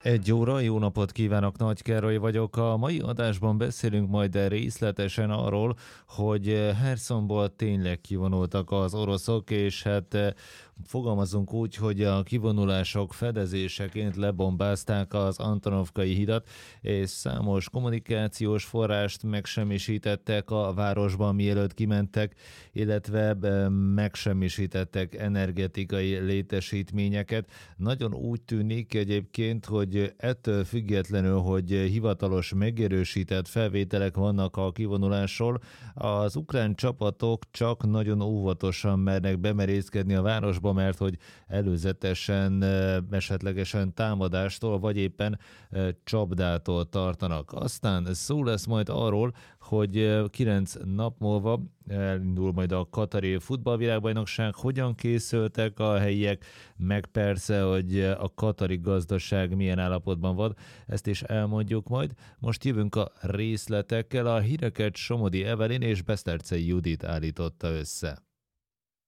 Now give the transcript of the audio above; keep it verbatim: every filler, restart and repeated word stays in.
Egy óra, jó napot kívánok, Nagy Károly vagyok. A mai adásban beszélünk majd részletesen arról, hogy Hersonból tényleg kivonultak az oroszok, és hát eh, fogalmazunk úgy, hogy a kivonulások fedezéseként lebombázták az Antonovkai hidat, és számos kommunikációs forrást megsemmisítettek a városban, mielőtt kimentek, illetve eh, megsemmisítettek energetikai létesítményeket. Nagyon úgy tűnik egyébként, hogy hogy ettől függetlenül, hogy hivatalos megerősített felvételek vannak a kivonulásról, az ukrán csapatok csak nagyon óvatosan mernek bemerészkedni a városba, mert hogy előzetesen esetlegesen támadástól, vagy éppen csapdától tartanak. Aztán szó lesz majd arról, hogy kilenc nap múlva elindul majd a katari futballvilágbajnokság, hogyan készültek a helyiek, meg persze, hogy a katari gazdaság milyen állapotban van, ezt is elmondjuk majd. Most jövünk a részletekkel, a híreket Somodi Evelyn és Besztercei Judit állította össze.